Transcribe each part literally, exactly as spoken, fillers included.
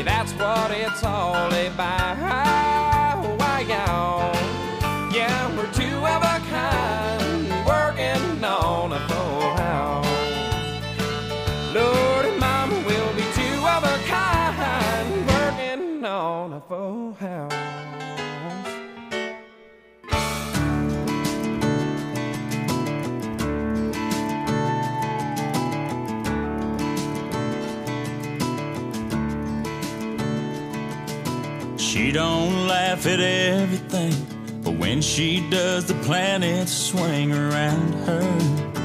that's what it's all about. Why, y'all? Yeah, we're two of a kind, working on a full house. Lord and Mama will be two of a kind, working on a full house. She don't laugh at everything, but when she does, the planets swing around her.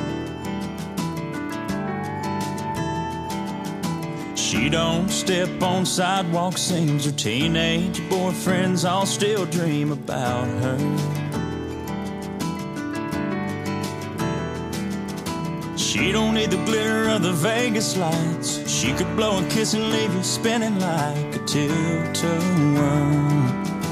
She don't step on sidewalks, seems her teenage boyfriends all still dream about her. She don't need the glitter of the Vegas lights. She could blow a kiss and leave you spinning like a tilt-a-whirl.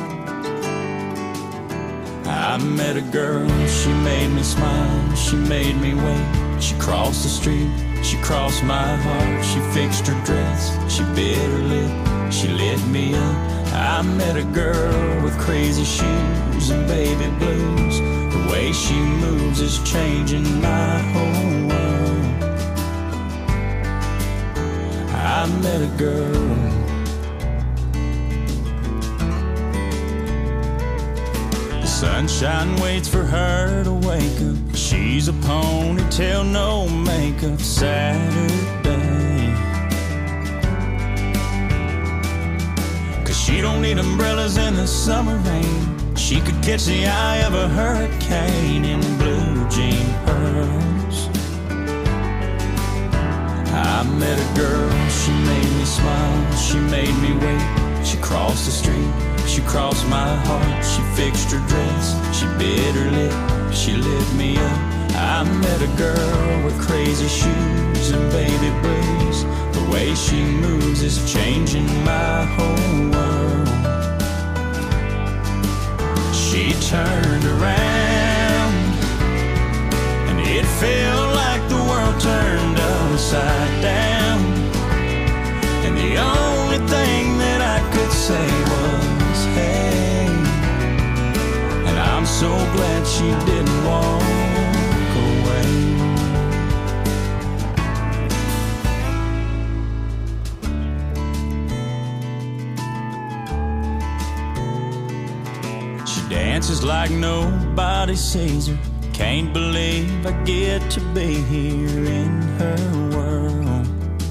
I met a girl, she made me smile, she made me wait. She crossed the street, she crossed my heart. She fixed her dress, she bit her lip, she lit me up. I met a girl with crazy shoes and baby blues. The way she moves is changing my whole world. I met a girl. The sunshine waits for her to wake up. She's a ponytail, no makeup Saturday. Cause she don't need umbrellas in the summer rain. She could catch the eye of a hurricane in blue jean pearls. I met a girl, she made me smile, she made me wait. She crossed the street, she crossed my heart. She fixed her dress, she bit her lip, she lit me up. I met a girl with crazy shoes and baby blues. The way she moves is changing my whole world. She turned around and it felt like the world turned upside down. And the only thing that I could say was, hey. And I'm so glad she didn't walk away. She dances like nobody sees her. Can't believe I get to be here in her world.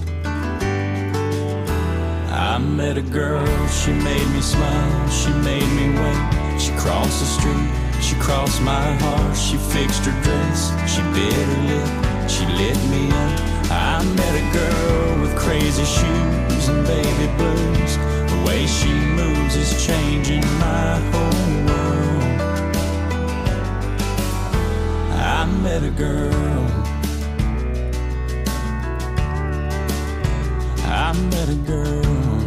I met a girl, she made me smile, she made me wait. She crossed the street, she crossed my heart. She fixed her dress, she bit her lip, she lit me up. I met a girl with crazy shoes and baby blues. The way she moves is changing my whole world. I met a girl. I met a girl.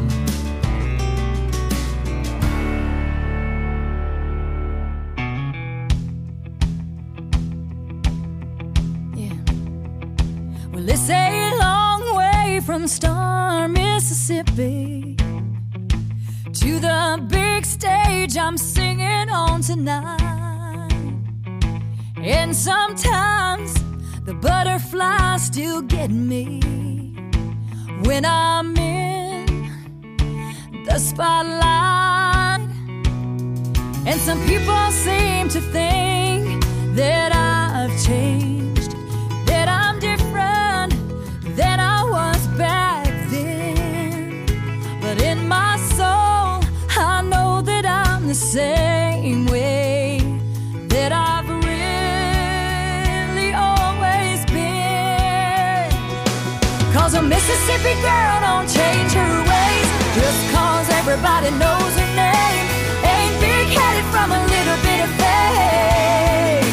It's a long way from Star, Mississippi to the big stage I'm singing on tonight. And sometimes the butterflies still get me when I'm in the spotlight. And some people seem to think that I've changed, that I'm different than I was back then. But in my soul, I know that I'm the same way that I've really always been. Cause a Mississippi girl don't change her ways just cause everybody knows her name. Ain't big-headed from a little bit of fame.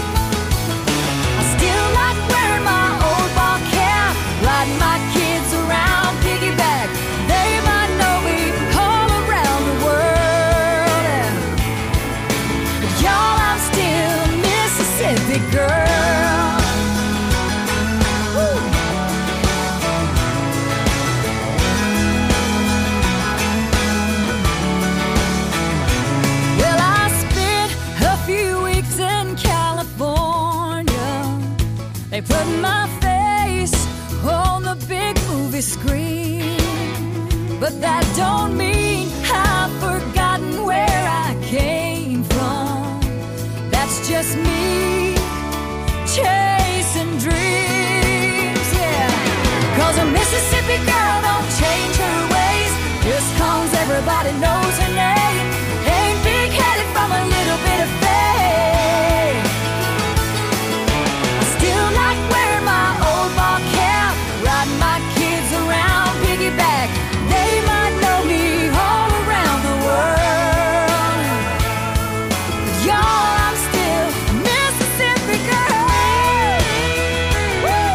I still like wearing my old ball cap, riding my kids around piggyback. They might know me all around the world. But y'all, I'm still a Mississippi girl. Woo. but that don't mean I've forgotten where I came from. That's just me chasing dreams, yeah. Cause a Mississippi girl don't change her ways just cause everybody knows her name. Ain't big-headed from a little bit of fame. I still like wearing my old ball cap, riding my kids around piggyback. They might know me all around the world, but y'all, I'm still a Mississippi girl. Woo!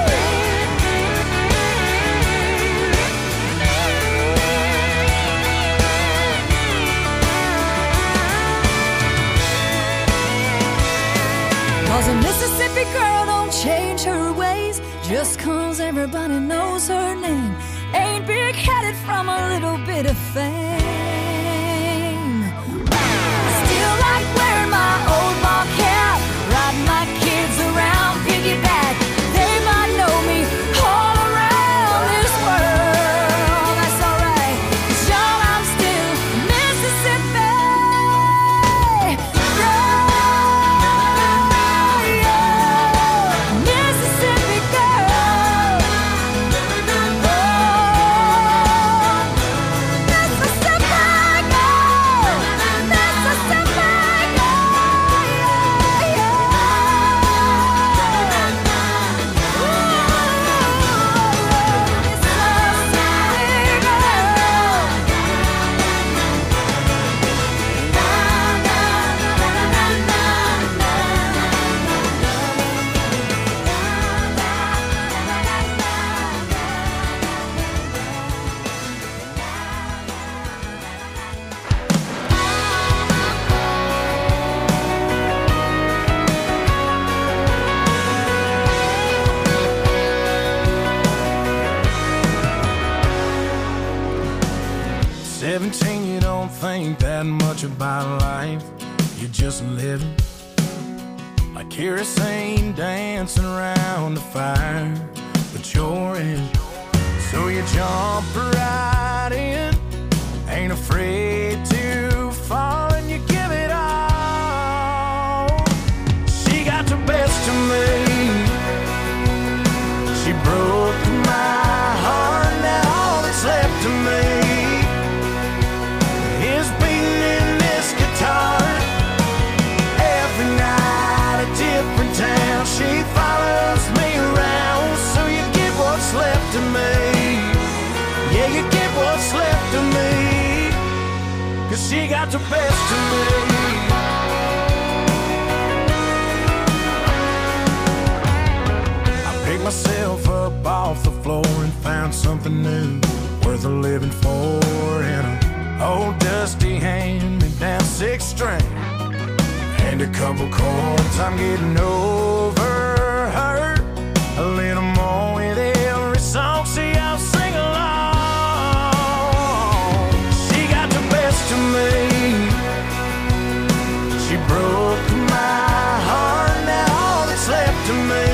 Cause a Mississippi girl don't change her ways just cause everybody knows her name. Ain't big-headed from a little bit of fame. Still like wearing my old ball cap, riding my kids around piggyback. They might know me all around this world. That's alright, 'cause y'all, I'm still Mississippi girl, yeah. Mississippi girl, oh, Mississippi girl, Mississippi Seventeen, you don't think that much about life. You're just living like kerosene dancing around the fire, but you're in. So you jump right in, ain't afraid to fall, and you give it all. She got the best of me. She broke my heart, now all that's left of me is beating in this guitar. Every night a different town, she follows me around. So you get what's left of me, yeah, you get what's left of me, 'cause she got the best of me. I picked myself up off the floor and found something new, worth a living for, and a old dusty hand-me-down six string and a couple chords. I'm getting over her a little more with every song. See, I'll sing along. She got the best of me. She broke my heart, now all that's left of me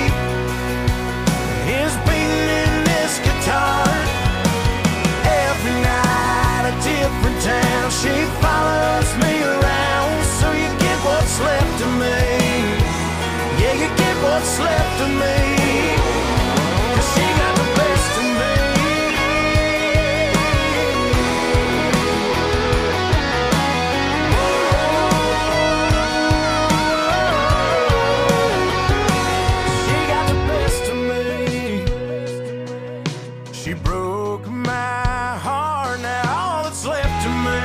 is beating in this guitar. Every night a different town, she follows me around. So you get what's left of me, yeah, you get what's left of me, 'cause she got the best of me. She got the best of me. She broke my heart, now all that's left of me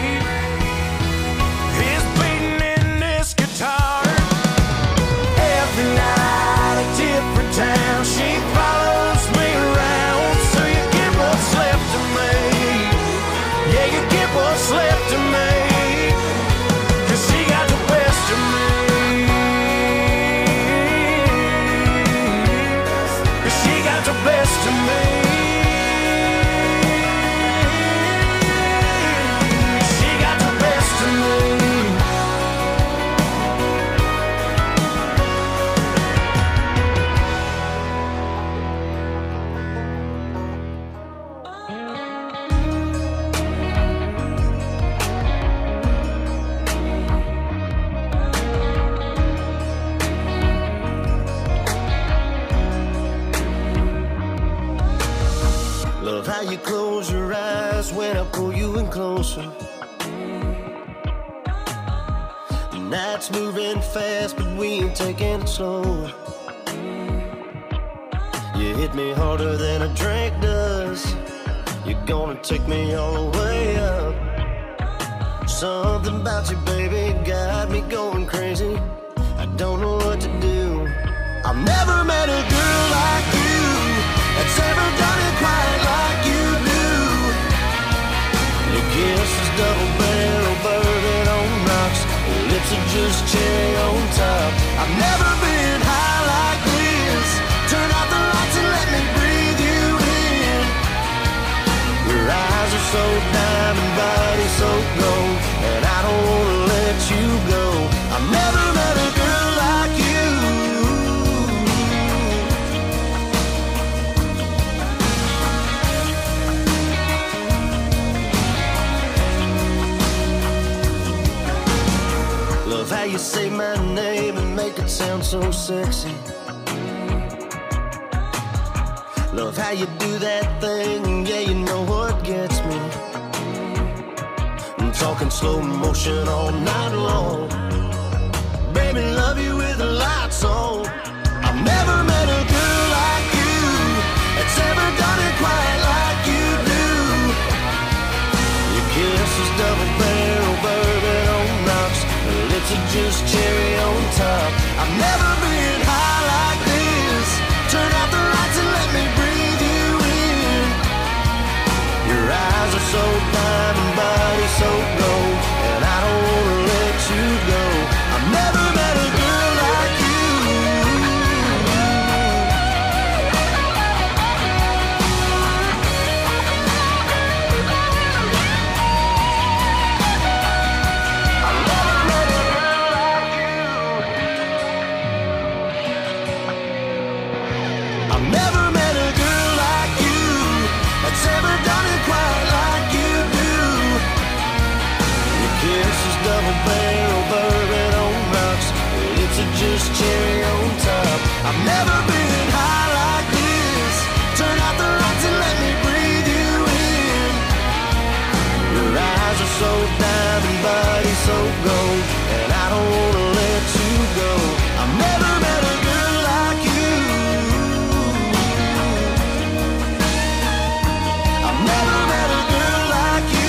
is beating in this guitar. Every night a different town, she follows me around. So you get what's left of me, yeah, you get what's left of me, 'cause she got the best of me. 'Cause she got the best of me. She got the best of me. Love how you close your eyes when I pull you in closer. The night's moving fast, but we ain't taking it slow. You hit me harder than a drink does. You're gonna take me all the way up. Something about you, baby, got me going crazy. I don't know what to do. I've never met a girl like you that's ever done it quite like you do. Your kiss is double barrel bourbon on rocks. Your lips are just cherry on top. I've never been high like this. Turn out the lights and let me breathe you in. Your eyes are so diamond, body so gold, and I don't wanna let you go. I've never met a girl like you. Love how you say my name and make it sound so sexy. Love how you do that thing, yeah, you know what gets me. I'm talking slow motion all night long. Baby, love you with the lights on. I've never met a girl like you that's ever done it quite like you do. Your kiss is double barrel bourbon on rocks. Your lips are just cherry on top. I've never been high like this. Turn out the lights and let me breathe you in. Your eyes are so diamond, body so gold, and I don't wanna let you go. I've never met a girl like you. I've never met a girl like you. I've never met a girl like you that's ever done it quite like you do. Your kiss is double barrel bourbon on rocks. Your lips are just cherry on top. I've never been high like this. Turn out the lights and let me breathe you in. Your eyes are so diamond, body so gold, and I don't wanna let you go. I've never met a girl like you. I've never met a girl like you.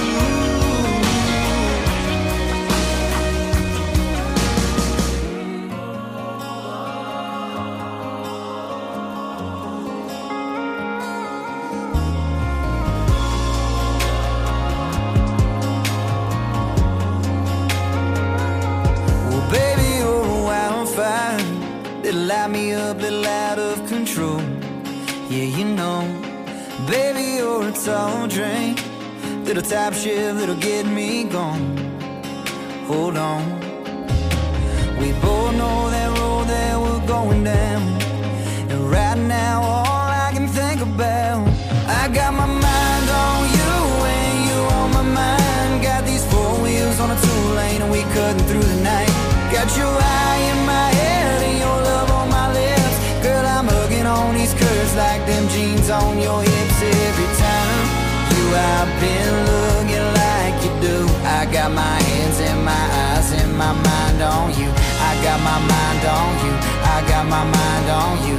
Well, baby, you're a wildfire that'll light me up, little out of control. Yeah, you know, baby, you're a tall drink, little top shift that'll get me gone. Hold on, we both know that road that we're going down, and right now all I can think about, I got my mind on you and you on my mind. Got these four wheels on a two lane and we cutting through the night. Got your eye in my head and your love on my lips. Girl, I'm hugging on these curves like them jeans on your hips. Every time you I've been looking like you do. I got my hands and my eyes and my mind on you. I got my mind on you. I got my mind on you.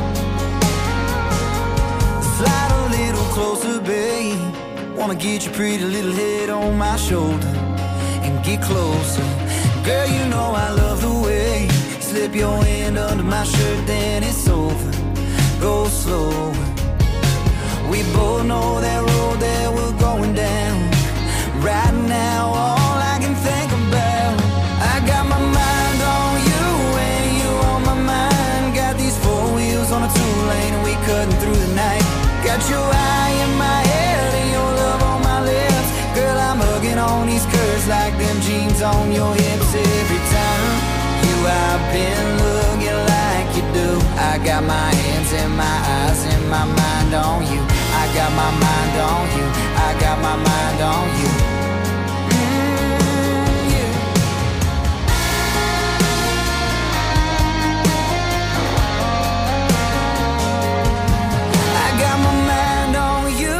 Slide a little closer, babe. Wanna get your pretty little head on my shoulder and get closer. Girl, you know I love the way you slip your hand under my shirt, then it's over. Go slower. We both know that road that we're going down. Right now, all I can think about, I got my mind on you and you on my mind. Got these four wheels on a two lane and we cutting through the night. Got your eye in my head and your love on my lips. Girl, I'm hugging on these curves like them jeans on your hips. Every time you I've been looking like you do. I got my hands and my eyes and my mind on you. I got my mind on you. I got my mind on you. Mm, yeah. I got my mind on you.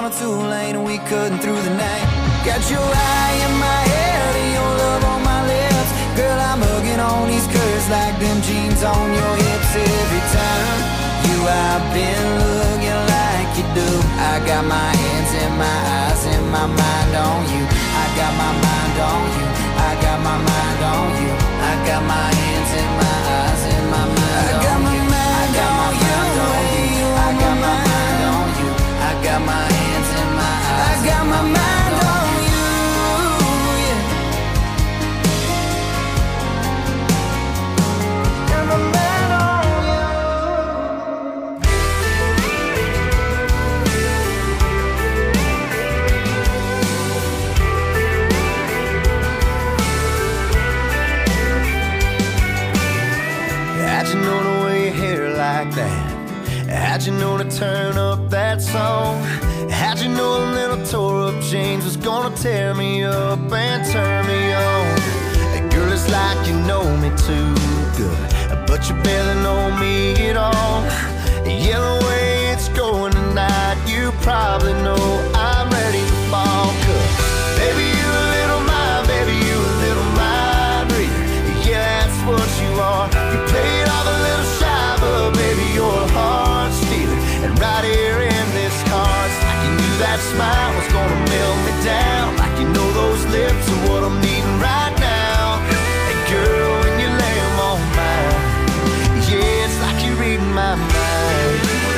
on two lane and we cutting through the night. Got your eye in my head and your love on my lips. Girl, I'm hugging on these curves like them jeans on your hips. Every time you I've been looking like you do. I got my hands and my eyes and my mind on you. I got my mind on you. I got my mind on you. I got my hands and my eyes and my mind I got on my you. Mind I got my mind on you. I got my mind on you. I got my hands and my eyes. I got my mind on you. Yeah. Got my mind on you. How'd you know to wear your hair like that? How'd you know to turn up that song? How'd you know a little tore up jeans was gonna tear me up and turn me on? Hey, girl, it's like you know me too good, but you barely know me at all. Yeah, the way it's going tonight, you probably know I'm ready to fall. 'Cause baby, you a little mind, baby, you a little mind reader. Yeah, that's what you are. You played off a little shy, but baby, you're a heart stealer. And right here in this car, it's like you knew that smile was gonna melt me down. Like you know those lips are what I'm needing right now. And girl, when you lay them on mine, yeah, it's like you're reading my mind.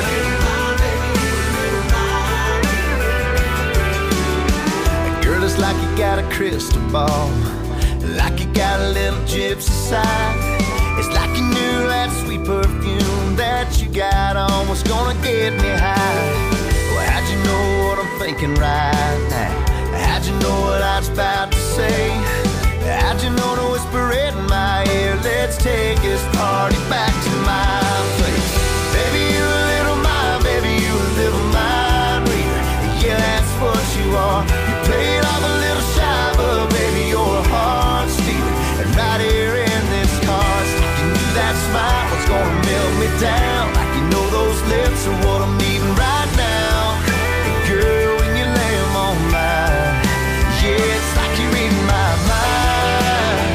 Girl, it's like you got a crystal ball, like you got a little gypsy side. It's like you knew that sweet perfume that you got on was gonna get me high. Well, how'd you know what I'm thinking right now? How'd you know what I was about to say? How'd you know to whisper it in my ear? Let's take this party back to my place. Baby, you a little mind, baby, you a little mind reader. Yeah, that's what you are. You played off a little shy, but baby, you're a heart stealer. And right here in this car, it's like you knew that smile was gonna melt me down. Like you know those lips are what I'm needing right now. And girl, when you lay them on mine, yeah, it's like you're reading my mind.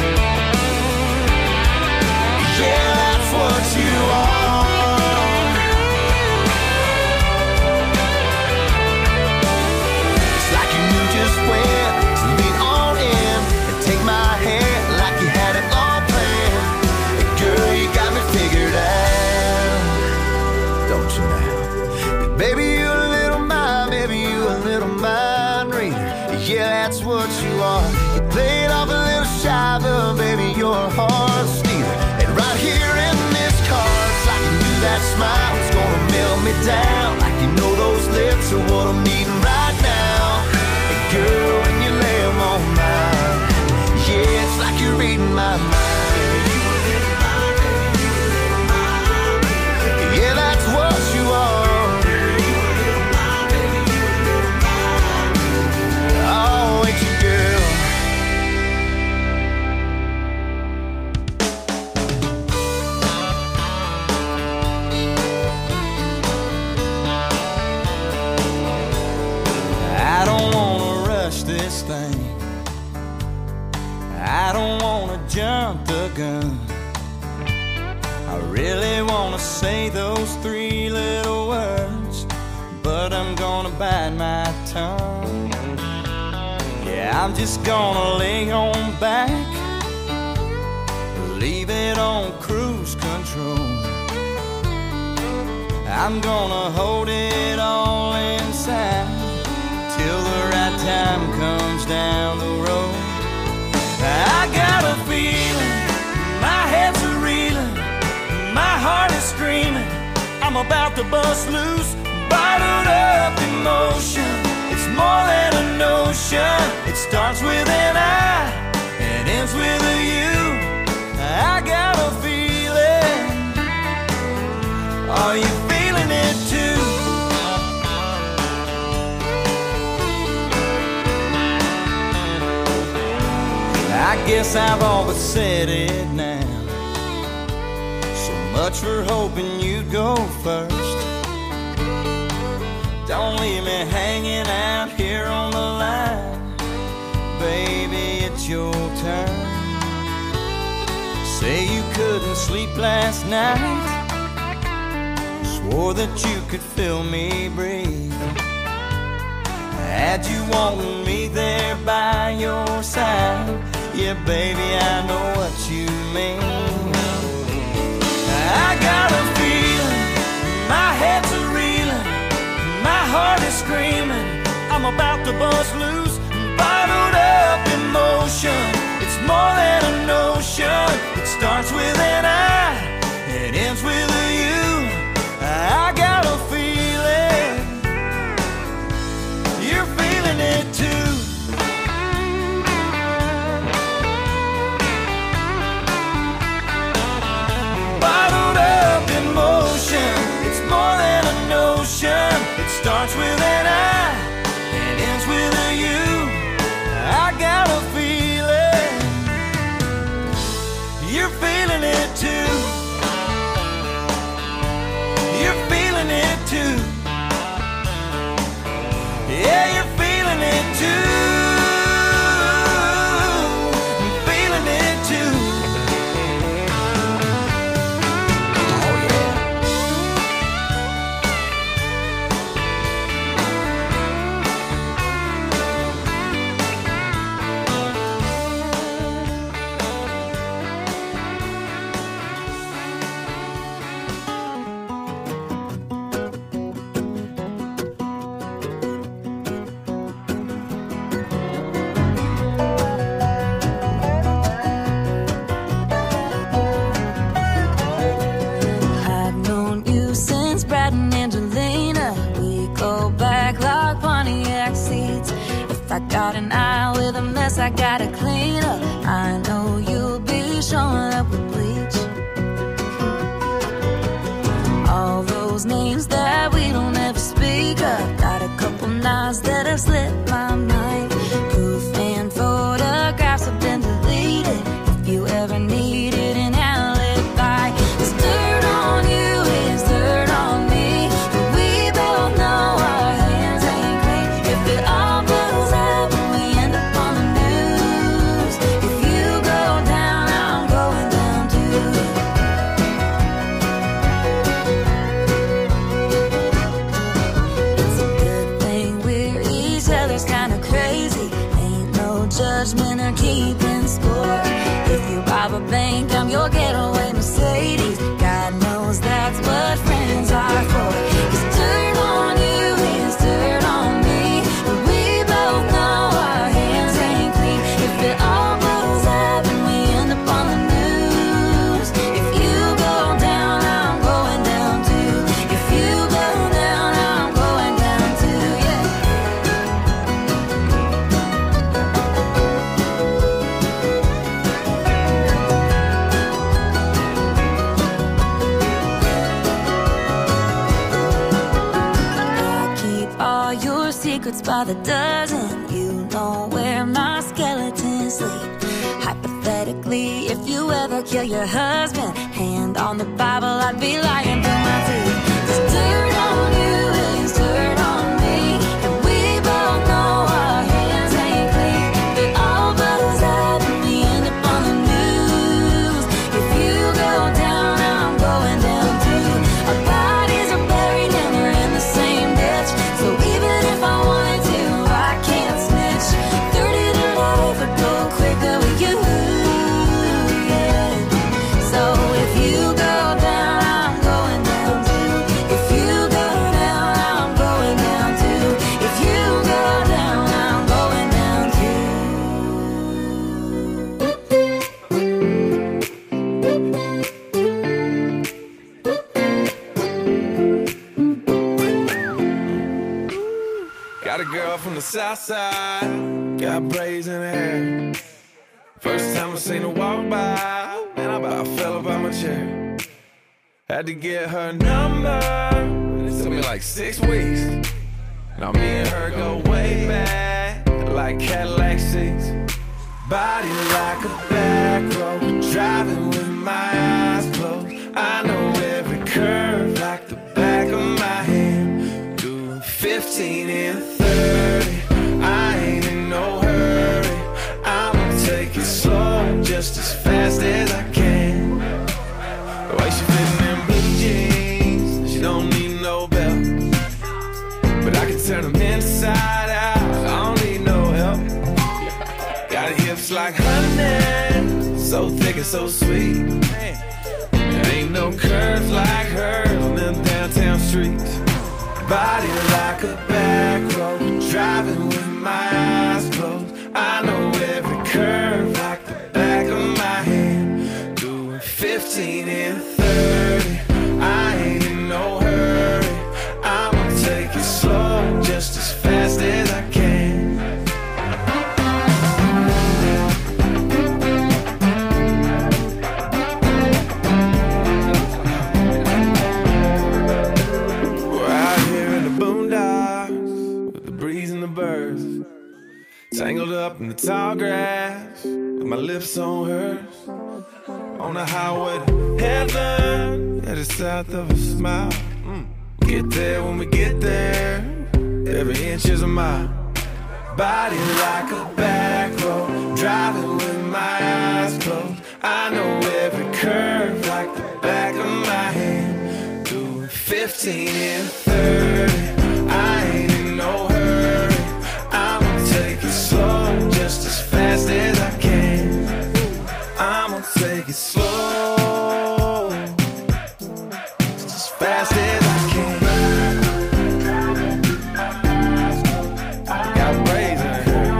Yeah, that's what you are. It's like you knew just when to lean on in and take my hand like you had it all planned. And girl, you got me figured out, don't you now? But baby, you a little mind, baby, you a little mind reader. Yeah, that's what you are. You played off a little shy, but baby, you're a heart stealer. And right here in this car, it's like you knew that smile was gonna melt me down. Like you know those lips are what I'm needing right now. And girl, when you lay them on mine, yeah, it's like you're reading my mind. Yeah, that's what you are. Oh, ain't you, girl? I don't wanna rush this thing. I don't wanna jump the gun. I really wanna say those three little words, but I'm gonna bite my tongue. Yeah, I'm just gonna lay on back, leave it on cruise control. I'm gonna hold it all inside till the right time comes down the road. I got a feeling, my head's a reeling, my heart is screaming, I'm about to bust loose, bottled up emotion. It's more than a notion. It starts with an I and ends with a you. I got a feeling. Are you feeling it too? I guess I've all but said it now. So much for hoping you'd go first. Don't leave me hanging out here on the line. Baby, it's your turn. Say you couldn't sleep last night, swore that you could feel me breathe. Had you wanting me there by your side, yeah, baby, I know what you mean. I got a feeling, my head's a reeling, my heart is screaming, I'm about to bust loose. Bottled up emotion, it's more than a notion. It starts with an I, it ends with a you. I got a feeling, you're feeling it too. Bottled up emotion, it's more than a notion. It starts with an I, it ends with a you. I got a feeling, you're feeling it too. You're feeling it too. Yeah, you're feeling it too. I'm feeling it too. Oh yeah. I've known you since Brad and Angelina. We go back like Pontiac seats. If I got an eye with a mess, I gotta clean up. I know you'll be showing up with bleach. All those names that we don't ever speak of. Got a couple knives that have slipped my mind. Proof and photographs have been deleted. If you ever needed an alibi, there's dirt on you, is dirt on me. But we both know our hands ain't clean. If it all blows up and we end up on the news, if you go down, I'm going down too. It's a good thing we're each other's kinda crazy. Ain't no judgment or keeping score. If you rob a bank, I'm your getaway Mercedes. God knows that's what friends are for. 'Cause dirt on you is dirt on me. But we both know our hands ain't clean. If it all blows up and we end up on the news, if you go down, I'm going down too. If you go down, I'm going down too, yeah. I keep all your secrets by the dozen. You know where my skeletons sleep. Hypothetically, if you ever kill your husband, hand on the Bible, I'd be lying through my teeth. 'Cause dirt on you is dirt on me. And we both know our hands ain't clean. If it all blows up and we end up on the news, if you go down, I'm going down too. Our bodies are buried and we're in the same ditch. So even if I wanted to, I can't snitch. thirty to life would go quicker with you, yeah. So if you go down, I'm going down too. If you go down, I'm going down too. If you go down, I'm going down too. Got a girl from the south side, got braids in her hair. First time I seen her walk by, man, I about fell up out my chair. Had to get her number, it took me like six weeks. Now me and her go way back, like Cadillac seats. Body like a back road, driving with my eyes closed. I know every curve like the back of my hand. Doing fifty turn them inside out. I don't need no help. Got hips like honey, so thick and so sweet. There ain't no curves like hers on them downtown streets. Body like a back road, driving with my eyes closed. I know every curve like the back of my hand. Doing fifteen and thirty, I ain't in no hurry. I'ma take it slow, just as fast as I can. Tangled up in the tall grass, with my lips on hers. On the highway to heaven, headed south of a smile. Mm. Get there when we get there, every inch is a mile. Body like a back road, driving with my eyes closed. I know every curve like the back of my hand. Doing fifteen and thirty, I ain't in no hurry. I'ma take it slow, just as fast as I can. I'ma take it slow, just as fast as I can. I got braids in here.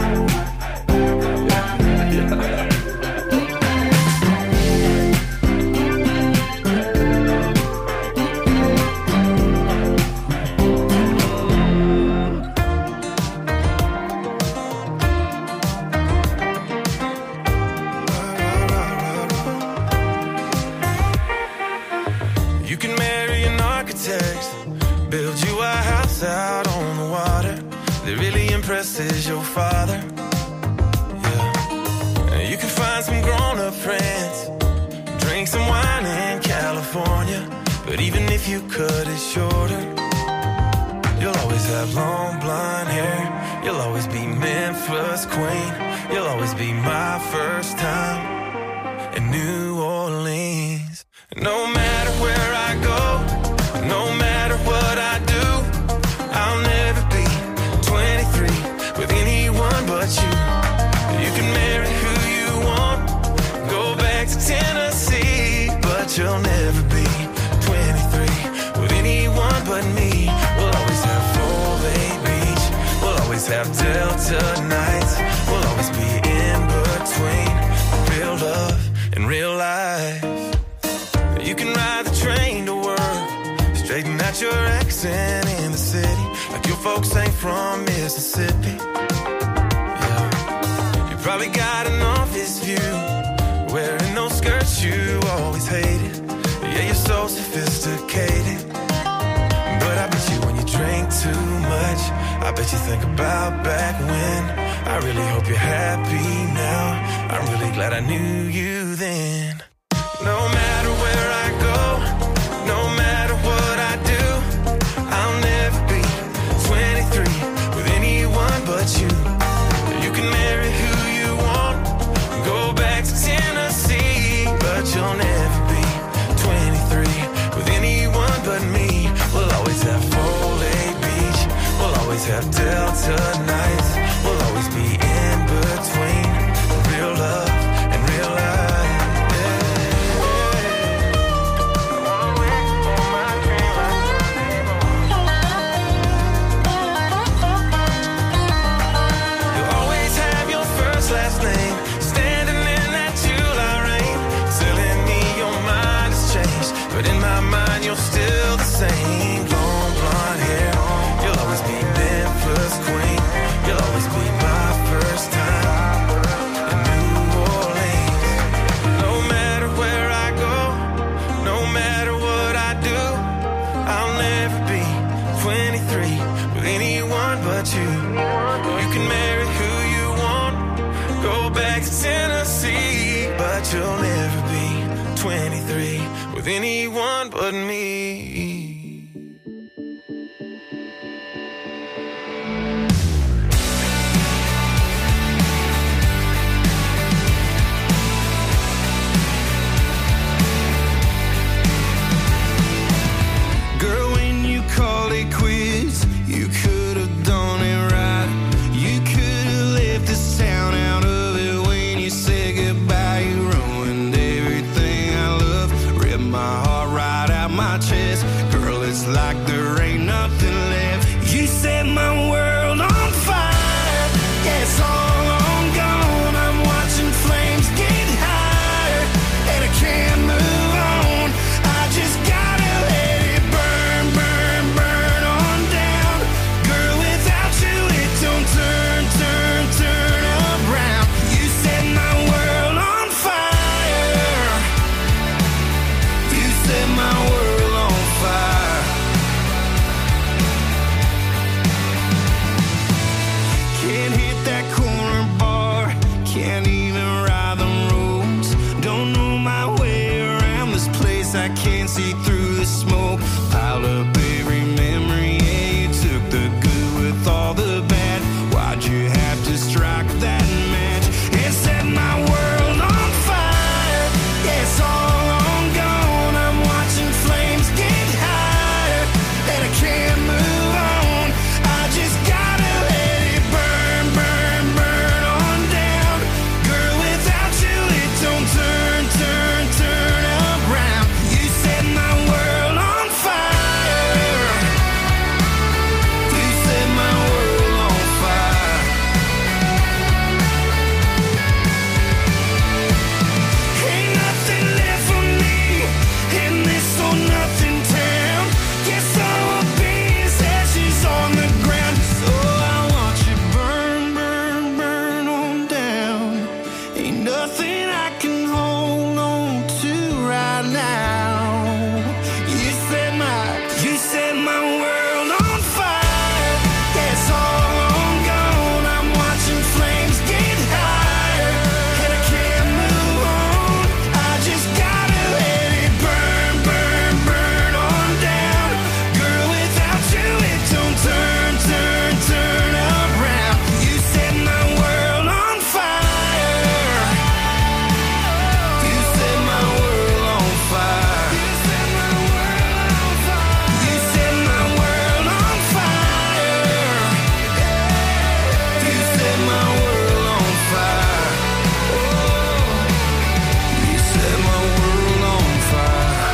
Build you a house out on the water that really impresses your father. Yeah. You can find some grown-up friends, drink some wine in California. But even if you cut it shorter, you'll always have long blonde hair. You'll always be Memphis queen. You'll always be my first time in New Orleans. No matter where I go, no matter what I do, I'll never be twenty-three with anyone but you. You can marry who you want, go back to Tennessee, but you'll never be twenty-three with anyone but me. We'll always have Full Bay Beach, we'll always have Delta nights, we'll always be in between real love and real life. You can ride the train to work, straighten out your accent in the city, like your folks ain't from Mississippi. Yeah. You probably got an office view, wearing those skirts you always hated. Yeah, you're so sophisticated, but I bet you when you drink too much, I bet you think about back when. I really hope you're happy now, I'm really glad I knew you then. No matter where I go, no matter what I do, I'll never be twenty-three with anyone but you. You can marry who you want, go back to Tennessee, but you'll never be twenty-three with anyone but me. We'll always have Full Bay Beach, we'll always have Delta nights, we'll always be in between real love and real life. Last name, standing in that July rain, telling me your mind has changed, but in my mind you're still the same. Long blonde hair, you'll always be Memphis queen, you'll always be my first time in New Orleans. No matter where I go, no matter what I do, I'll never be twenty-three with anyone but you. You can marry who you want, go back to Tennessee, but you'll never be twenty-three with anyone but me. Girl, when you called it quits, you could have chest. Girl, it's like there ain't nothing left. You set my world on fire. Yeah, it's all on gone. I'm watching flames get higher, and I can't move on. I just gotta let it burn, burn, burn on down. Girl, without you it don't turn, turn, turn around. You set my world on fire. You set my world on fire. Can't hit that corner bar, can't even ride the roads. Don't know my way around this place, I can't see through the smoke. Piled up every memory, yeah, you took the good with all the bad. Why'd you have to strike that match and set my world on fire? Yeah, it's all on gone. I'm watching flames get higher, and I can't move on. I just gotta let it burn, burn, burn on down. Girl, without you it don't turn, turn, turn around. You set my world on fire. You set my world on fire. Ain't nothing left for me in this or nothing town. Guess I will be as ashes on the ground. So I want you burn, burn, burn on down. Ain't nothing I can hold on to right now. You set my, you set my world on fire. Yeah, it's all on gone. I'm watching flames get higher, and I can't move on. I just gotta let it burn, burn, burn on down. Girl, without you it don't turn, turn, turn around. You set my world on fire. You set my world on fire. You set my world on fire. You set my world on fire. You set my world on fire. Oh, you set my world on fire.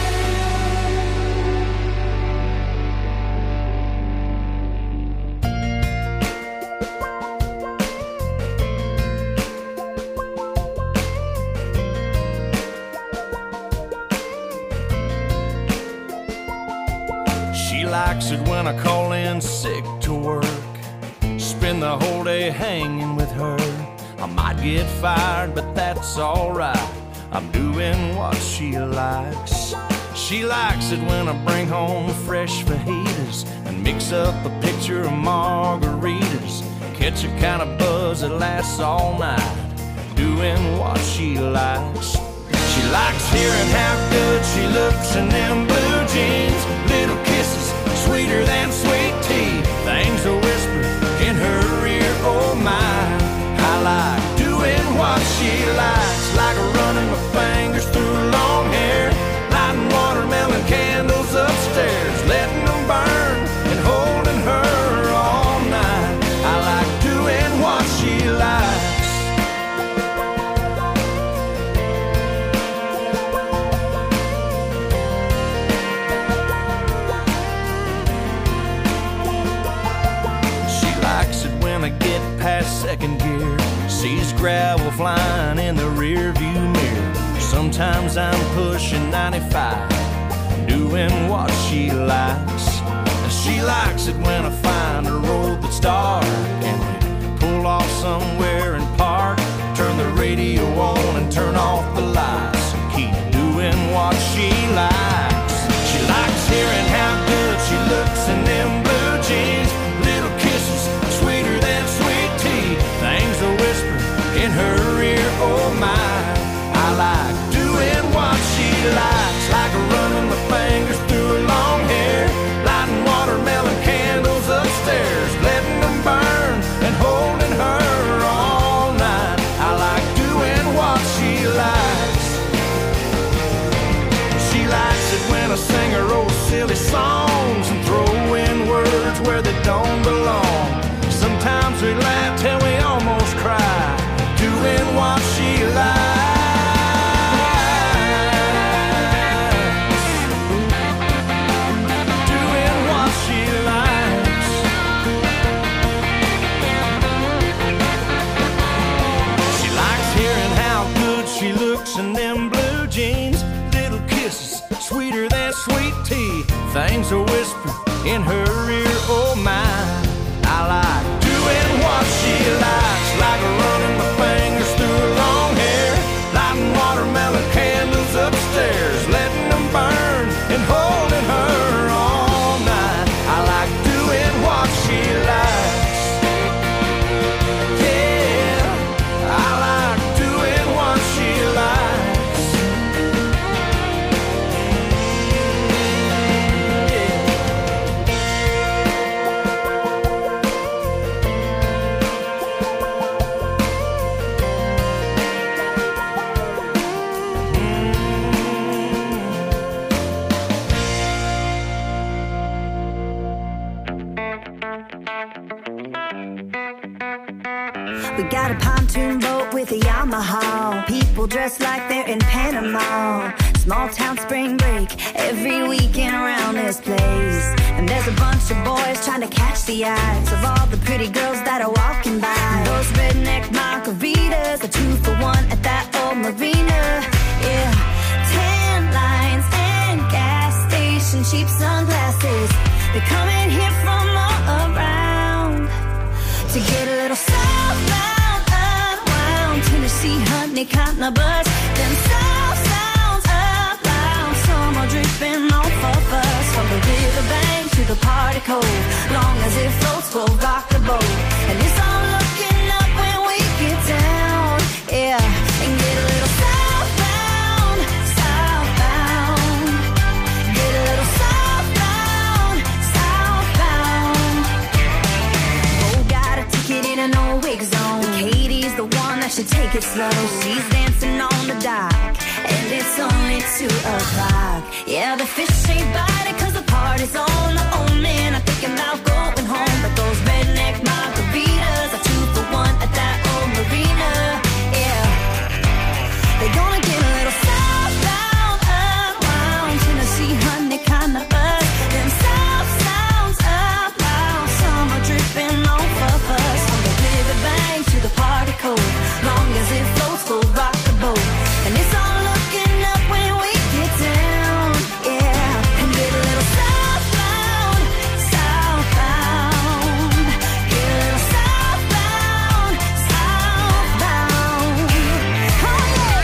She likes it when I call in sick to work. Spend the whole day hanging with her. I might get fired, but that's alright. I'm doing what she likes. She likes it when I bring home fresh fajitas and mix up a picture of margaritas. Catch a kind of buzz that lasts all night. Doing what she likes. She likes hearing how good she looks in them blue jeans. Little kisses, sweeter than sweet tea. Things are whispered in her ear, oh my. I like doing what she likes, like running my fingers through long hair, lighting watermelon candles upstairs, letting them burn and holding her all night. I like doing what she likes. She likes it when I get past second gear, sees gravel flying in the rear view mirror. Sometimes I'm pushing ninety-five, doing what she likes. And she likes it when I find a road that's dark and we pull off somewhere and park. Turn the radio on and turn off the lights. Keep doing what she likes. She likes hearing how good she looks in them blue jeans. Little kisses, sweeter than sweet tea. Things are whispered in her ear, oh my. I like doing what she likes, like running my fingers through her long hair, lighting watermelon candles upstairs, letting them burn and holding her all night. I like doing what she likes. sweeter than sweet tea. Things are whispered in her ear, oh my. I like doing what she likes, like running my fingers through her long hair, lighting watermelon candles upstairs, letting them burn and holding her all night. I like doing what she likes. Yeah, I like doing what she likes. We got a pontoon boat with a Yamaha. People dressed like they're in Panama. Small town spring break every weekend around this place. And there's a bunch of boys trying to catch the eyes of all the pretty girls that are walking by. And those redneck margaritas are two for one at that old marina. Yeah, tan lines and gas station cheap sunglasses. They're coming here from all around to get a little southbound, unwound. Tennessee honey cotton a buzz. Them south sounds up loud. Summer dripping off of us. From the riverbank to the party cove. Long as it floats, we'll rock the boat. And it's all looking up when we get down. Yeah, and get a little southbound, southbound. Get a little southbound, southbound. Oh, got a ticket in an old wig zone. Katie's the one that should take it slow. She's dancing on the dock, and it's only two o'clock. Yeah, the fish ain't biting cause the party's on. Oh man, I'm thinking about going home. But those redneck margaritas are two for one at that old marina. Yeah, they're gonna get a little southbound, unwound. Tennessee honey kinda buzz. Them south sounds up loud. Summer dripping off of us. From the riverbank to the party cove. Long as it floats, we'll rock the boat. And it's all looking up when we get down. Yeah, and get a little southbound, southbound. Get a little southbound, southbound. Oh yeah.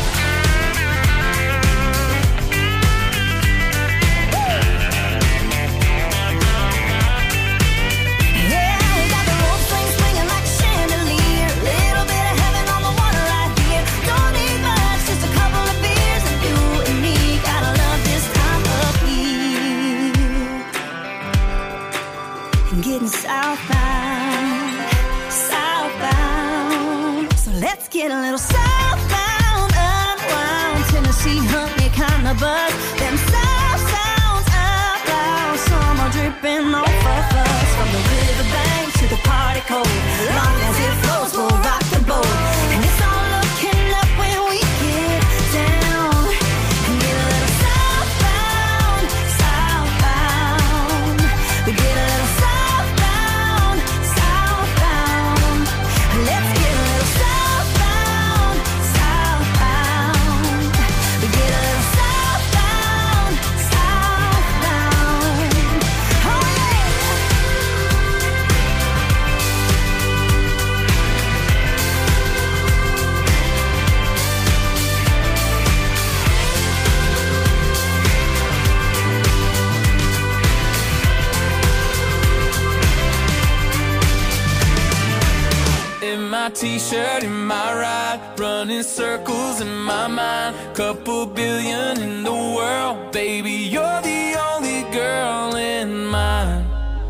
Yeah, we got the rope swing swinging like a chandelier. Little bit of heaven on the water right here. Don't need much, just a couple of beers, and you and me gotta love this time of year. And getting southbound, southbound. So let's get a little southbound, unwound. Tennessee honey kinda buzz. Them south sounds up loud. Summer dripping off of us. From the riverbank to the party cove. Long as it flows, we'll rock the boat. And it's all looking up when we get down. And get a little southbound, southbound. We get a little southbound, southbound. Let's get a little southbound, southbound. We get a little southbound, southbound. Oh yeah. In my t-shirt, in my ride, running circles in my mind. Couple billion in the world, baby, you're the only girl in mine.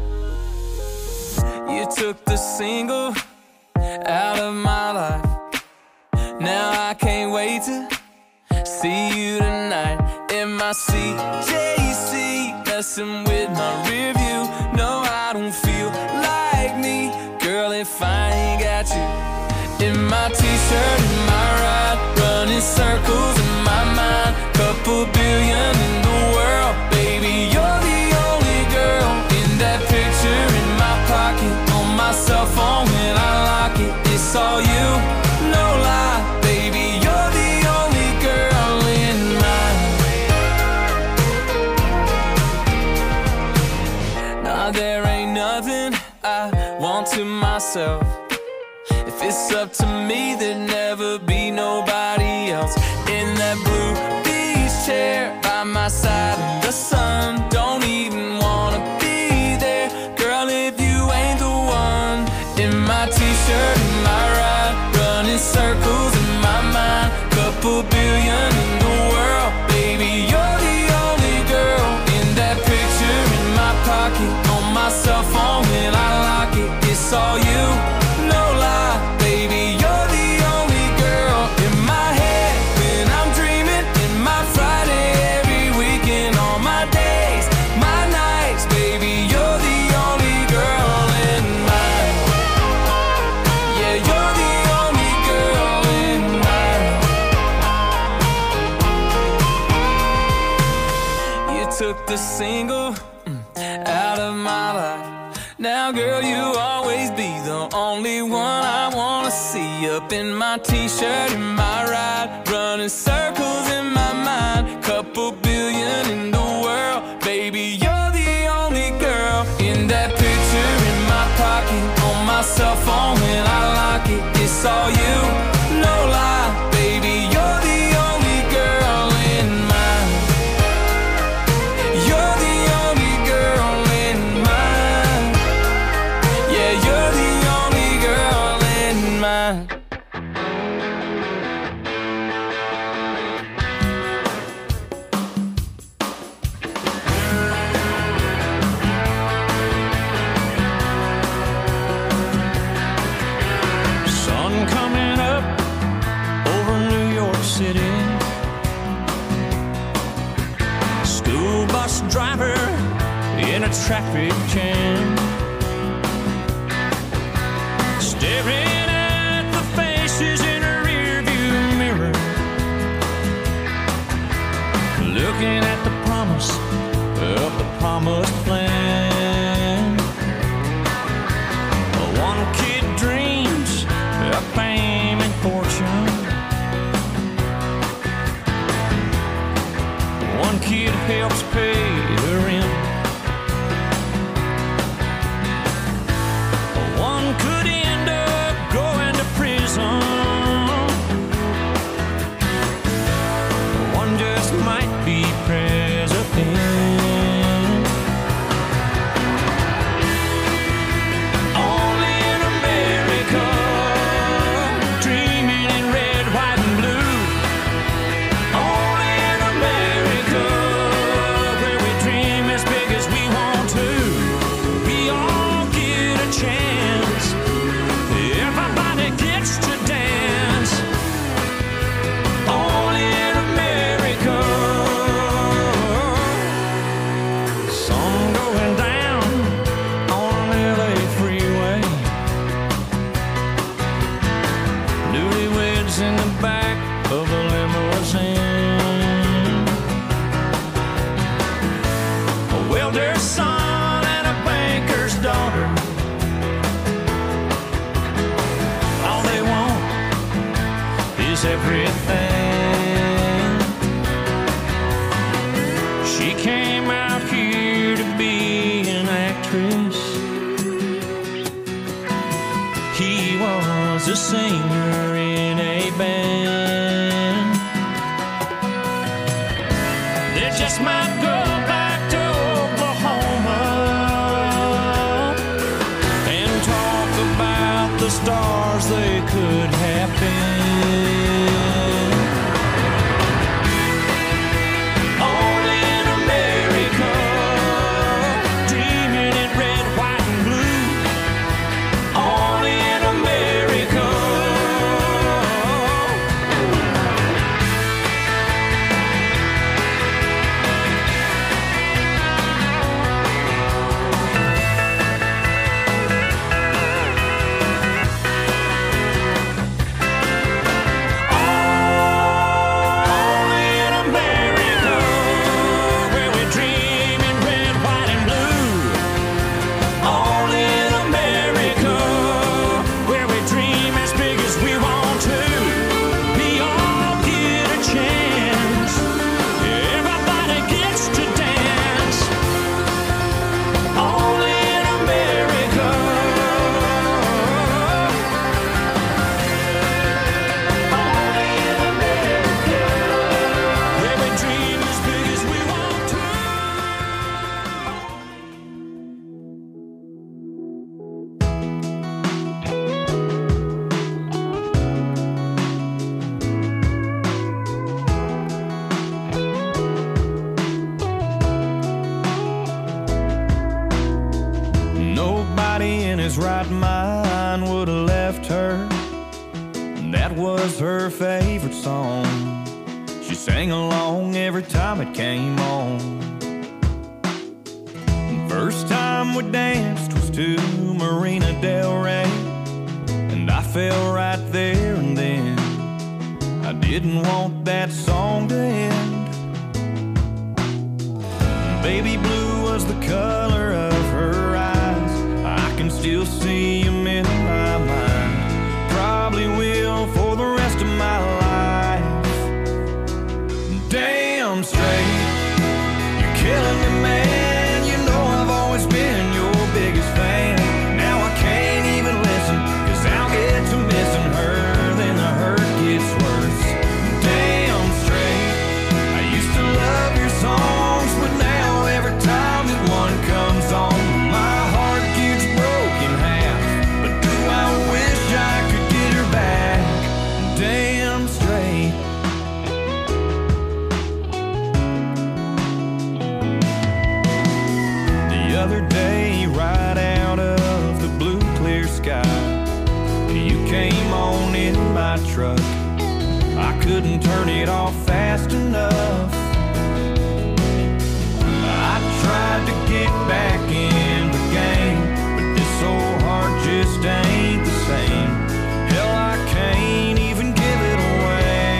You took the single out of my life. Now I can't wait to see you tonight. In my C J C, messing with my rear view. No, I don't feel like me, girl, if I ain't got you. In my t-shirt, in my ride, running circles in my mind. Couple billion in the world, baby, you're the only girl. In that picture in my pocket, on my cell phone when I lock it, it's all you, no lie, baby, you're the only girl in mine. myself. If it's up to me, there'd never be nobody else in that blue beach chair by my side in the sun. Don't even wanna be there, girl, if you ain't the one. In my t-shirt, in my ride, running circles in my mind. Couple billion in the world, baby, you're the only girl. In that picture in my pocket, on my cell phone when I lock it, it's all you, no lie, baby, you're the only girl. In my head when I'm dreaming, in my Friday every weekend, all my days, my nights, baby, you're the only girl in mine. Yeah, you're the only girl in mine. You took the single mm, out of my life. Now, girl, you always be the only one I wanna see. Up in my t-shirt, in my ride, running circles in my mind. Couple billion in the world, baby, you're the only girl. In that picture in my pocket, on my cell phone when I lock it, it's all you, no lie, baby, you're the only girl in mine. You're the only girl in mine. Yeah, you're the only girl in mine. Sun coming up over New York City. School bus driver in a traffic jam, staring at the faces in a rearview mirror, looking at the promise of the promised land. One kid dreams of fame and fortune. One kid helps pay the rent. One could end up going to prison. One just might be president. Only in America, dreaming in red, white, and blue. Only in America, where we dream as big as we want to. We all get a chance. Everybody gets to dance. Only in America. Sun going down on L A freeway. Newlyweds in the back of a limousine. A welder's son and a banker's daughter. All they want is everything. She came out here to be an actress. He was a singer in a band. They just might go back to Oklahoma and talk about the stars they could have been. Only in America, dreaming in red, white, and blue. Only in America, his right mind would have left her. That was her favorite song. She sang along every time it came on. First time we danced was to Marina Del Rey, and I fell right there and then. I didn't want that song to end. Baby blue was the color of her eyes. I can still see them in my mind. Probably will for the rest of my life. Damn straight, you're killing me, man. You know I've always been your biggest fan. Now I can't even listen, cause I'll get to missing her, then the hurt gets worse. Damn straight, I used to love your songs, but now every time that one comes on, my heart gets broken half. But do I wish I could get her back? Damn straight. The other day, right out of the blue clear sky, you came on in my truck. I couldn't turn it off fast enough. I tried to get back in the game, but this old heart just ain't the same. Hell, I can't even give it away.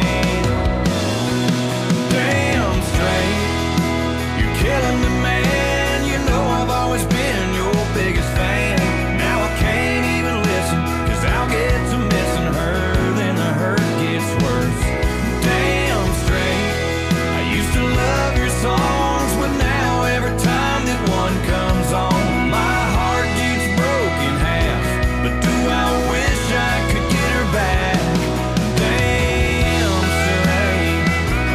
Damn straight, you're killing me, man. You know I've always been your biggest fan. Now I can't even listen, cause I'll get to missing her, then the hurt gets worse. Damn straight, I used to love your songs, but now every time that one comes on, my heart gets broken half. But do I wish I could get her back? Damn straight.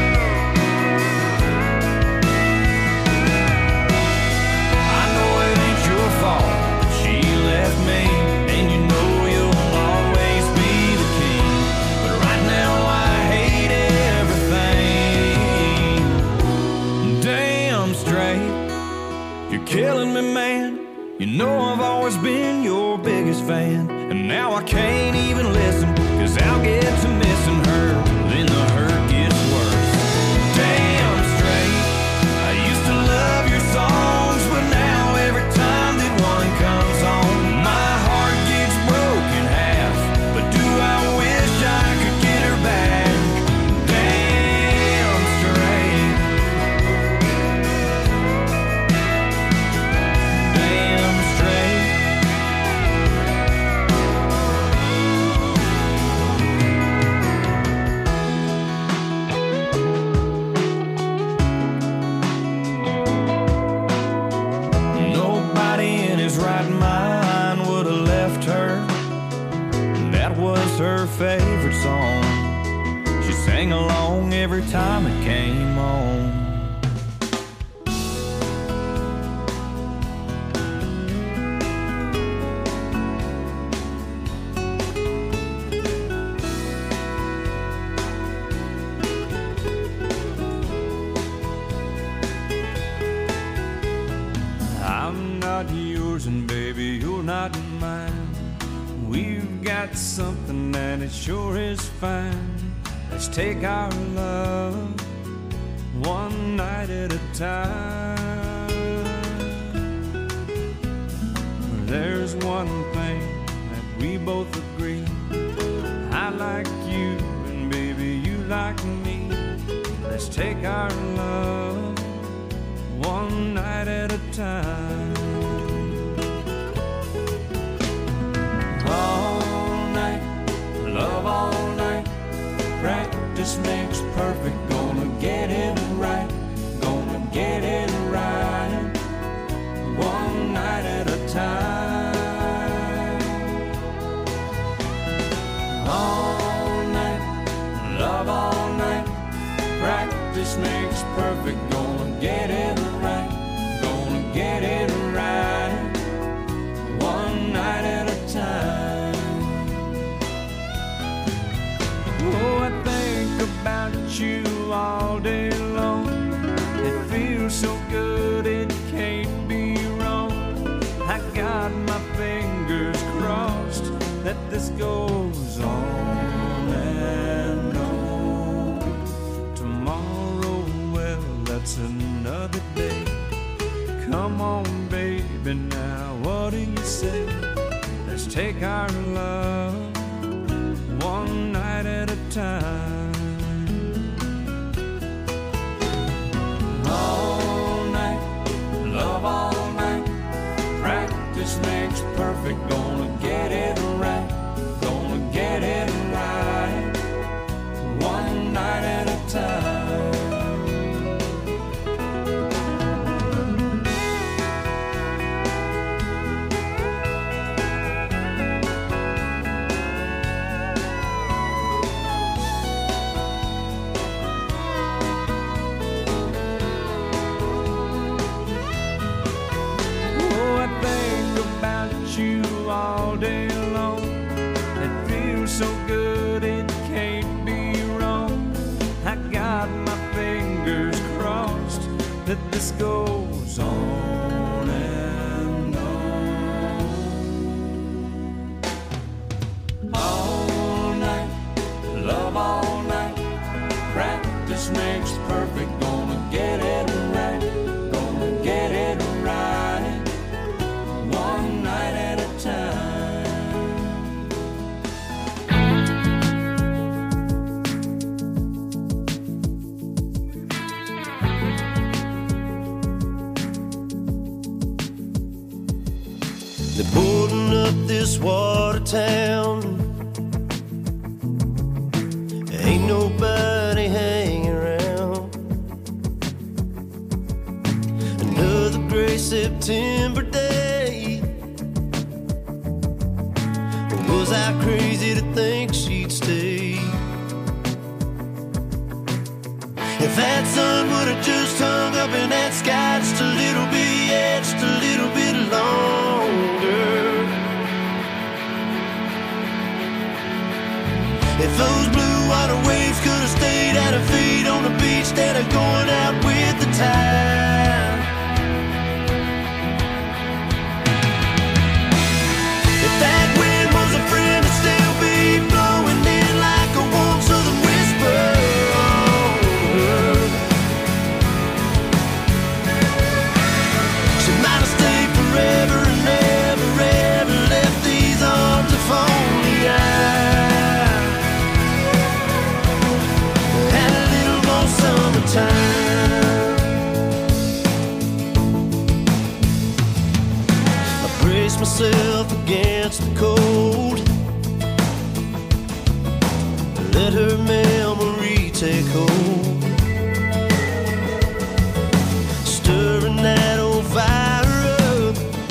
I know it ain't your fault that she left me, and you know you'll always be the king. But right now I hate everything. Damn straight, you're killing me, man. You know I've always been your biggest fan, and now I can't even listen, cause I'll get to missing her, then the hurt gets worse. Damn straight, I used to love your songs, but now every time that one comes on, my heart gets broken half. But do I wish I could get her back? Damn straight. Damn straight. Nobody in his right mind would have left her. That was her favorite song. She sang along every time it came on. I'm not yours and baby, you're not mine. We've got something and it sure is fine. Let's take our love one night at a time. There's one thing that we both agree. I like you and baby you like me. Let's take our love one night at a time. All night, love all night. Practice makes perfect. Gonna get it right. Gonna get it right. One night at a time. All night, love all night. Practice makes perfect. Gonna get it right. Gonna get it this goes on and on. Tomorrow, well, that's another day. Come on, baby, now what do you say? Let's take our love one night at a time. All night, love all night. Practice makes perfect. Gonna get it right. Gonna get it right. One night at a time. All day long, it feels so good it can't be wrong. I got my fingers crossed that this goes on and on. All night, love all night. Practice makes perfect. Gonna get it right. Gonna get it right. One night at a time. They're boarding up this water town. Ain't nobody hanging around. Another gray September day. Was I crazy to think she'd stay? If that sun would have just hung up in that sky just a little bit, yeah, just a little bit longer. If those blue water waves could have stayed at her feet on the beach instead of going out with the tide. If that wind was a friend, it'd still be blowing in like a warm southern whisper on her. She might have stayed forever and never, ever left these arms if only I had a little more summertime. I brace myself against the cold, let her memory take hold, stirring that old fire up,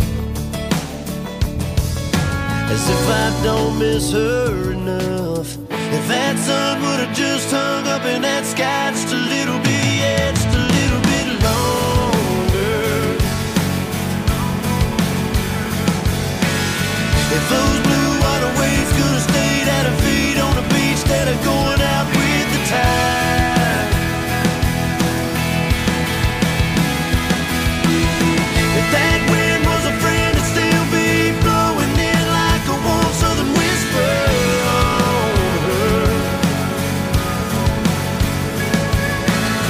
as if I don't miss her enough. If that sun would have just hung up in that sky just a little bit, yeah, just a little bit longer. If those blue water waves could have stayed at her feet on the beach instead of going out with the tide. If that wind was a friend, it'd still be blowing in like a warm southern whisper on her.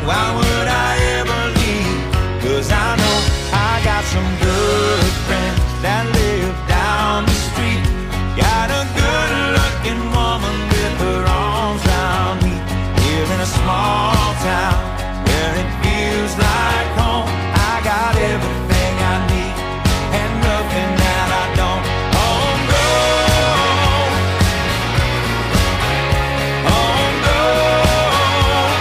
why would I ever leave? 'Cause I know I got some good friends that live down the street. Got a good looking woman with her arms around me. Here in a small town where it feels like home. I got everything I need and nothing that I don't. Home grown, home grown.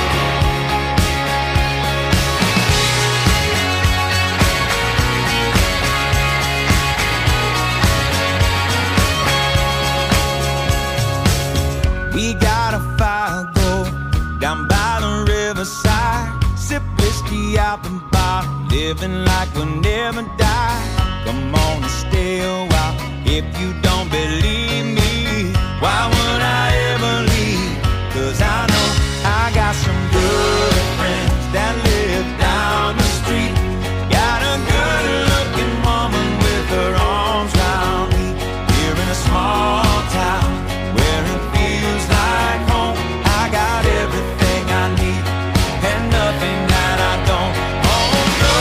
We got a fire go down by the riverside. Sip whiskey out the bottle, living like we'll never die. Come on and stay a while if you don't believe me. Why would I ever leave? 'Cause I know I got some good friends that live down the street. Got a good looking woman with her arms round me. Here in a small town where it feels like home. I got everything I need and nothing that I don't. Oh no,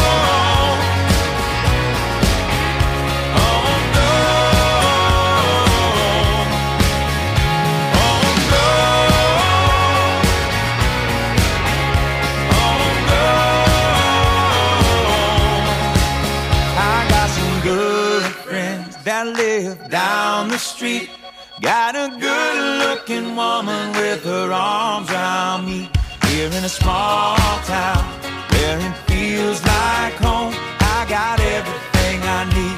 oh no, oh no, oh no. I got some good friends that live down the street. Got a good looking woman with her arms around me. Here in a small town where it feels like home. I got everything I need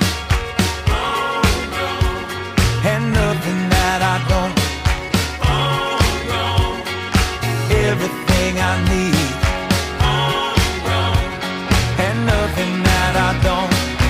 and nothing that I don't. Everything I need and nothing that I don't.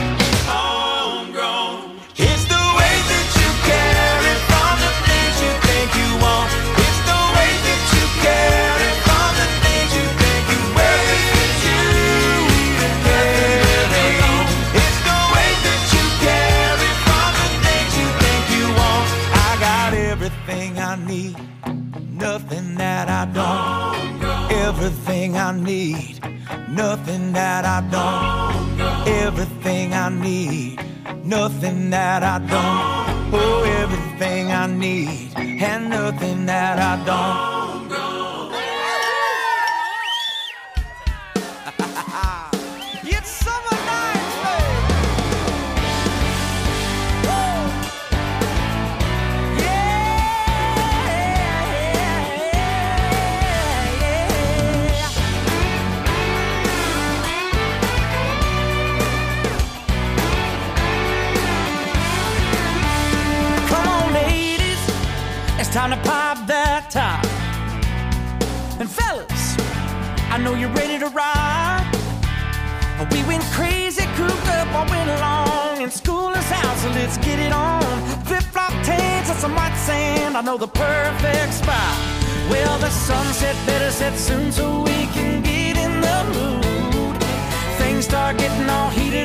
It's the way that you carry from the things you think you want. It's the way that you carry from the things you think you wear. It's you even carry. It's the way that you carry from the things you think you want. I got everything I need, nothing that I don't. Everything I need, nothing that I don't. Everything I need, nothing that I don't. Oh, everything I need and nothing that I don't. It's summer nights, baby. Woo! Yeah, yeah. Come on, ladies, it's time to pop that top. And fellas, I know you're ready to ride. We went crazy, cooped up all winter long, and school is out, so let's get it on. Flip-flop tanks and some white sand, I know the perfect spot. Well, the sunset better set soon so we can get in the mood. Things start getting all heated